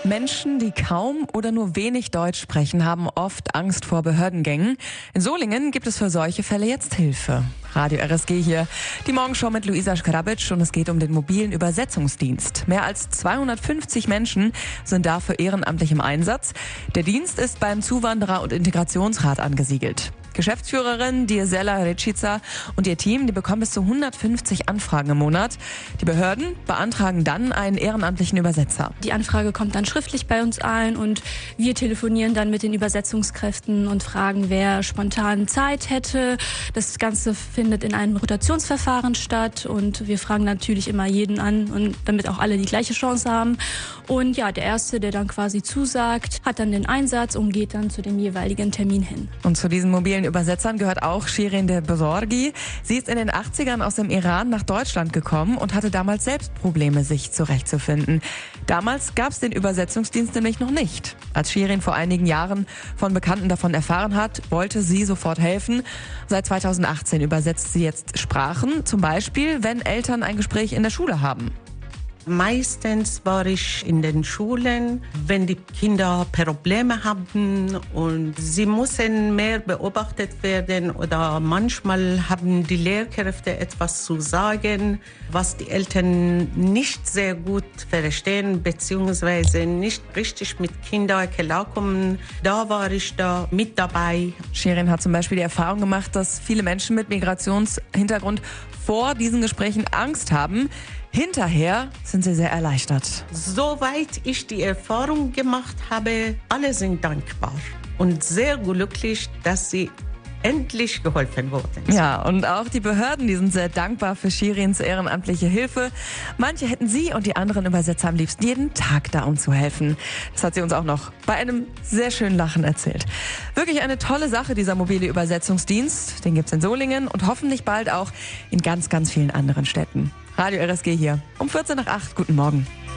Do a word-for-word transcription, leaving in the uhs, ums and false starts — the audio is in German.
Menschen, die kaum oder nur wenig Deutsch sprechen, haben oft Angst vor Behördengängen. In Solingen gibt es für solche Fälle jetzt Hilfe. Radio R S G hier, die Morgenshow mit Luisa Schkrabic, und es geht um den mobilen Übersetzungsdienst. Mehr als zweihundertfünfzig Menschen sind dafür ehrenamtlich im Einsatz. Der Dienst ist beim Zuwanderer- und Integrationsrat angesiedelt. Geschäftsführerin Diesela Recica und ihr Team, die bekommen bis zu hundertfünfzig Anfragen im Monat. Die Behörden beantragen dann einen ehrenamtlichen Übersetzer. Die Anfrage kommt dann schriftlich bei uns ein und wir telefonieren dann mit den Übersetzungskräften und fragen, wer spontan Zeit hätte. Das Ganze findet in einem Rotationsverfahren statt und wir fragen natürlich immer jeden an, und damit auch alle die gleiche Chance haben. Und ja, der Erste, der dann quasi zusagt, hat dann den Einsatz und geht dann zu dem jeweiligen Termin hin. Und zu diesen mobilen Übersetzern gehört auch Shirin de Bezorgi. Sie ist in den achtzigern aus dem Iran nach Deutschland gekommen und hatte damals selbst Probleme, sich zurechtzufinden. Damals gab es den Übersetzungsdienst nämlich noch nicht. Als Shirin vor einigen Jahren von Bekannten davon erfahren hat, wollte sie sofort helfen. Seit zweitausendachtzehn übersetzt sie jetzt Sprachen, zum Beispiel, wenn Eltern ein Gespräch in der Schule haben. Meistens war ich in den Schulen, wenn die Kinder Probleme haben und sie müssen mehr beobachtet werden, oder manchmal haben die Lehrkräfte etwas zu sagen, was die Eltern nicht sehr gut verstehen bzw. nicht richtig mit Kindern klarkommen. Da war ich da mit dabei. Shirin hat zum Beispiel die Erfahrung gemacht, dass viele Menschen mit Migrationshintergrund vor diesen Gesprächen Angst haben. Hinterher sind sie sehr erleichtert. Soweit ich die Erfahrung gemacht habe, alle sind dankbar und sehr glücklich, dass sie endlich geholfen wurden. Ja, und auch die Behörden, die sind sehr dankbar für Shirins ehrenamtliche Hilfe. Manche hätten sie und die anderen Übersetzer am liebsten jeden Tag da, um zu helfen. Das hat sie uns auch noch bei einem sehr schönen Lachen erzählt. Wirklich eine tolle Sache, dieser mobile Übersetzungsdienst. Den gibt's in Solingen und hoffentlich bald auch in ganz, ganz vielen anderen Städten. Radio R S G hier um vierzehn nach acht. Guten Morgen.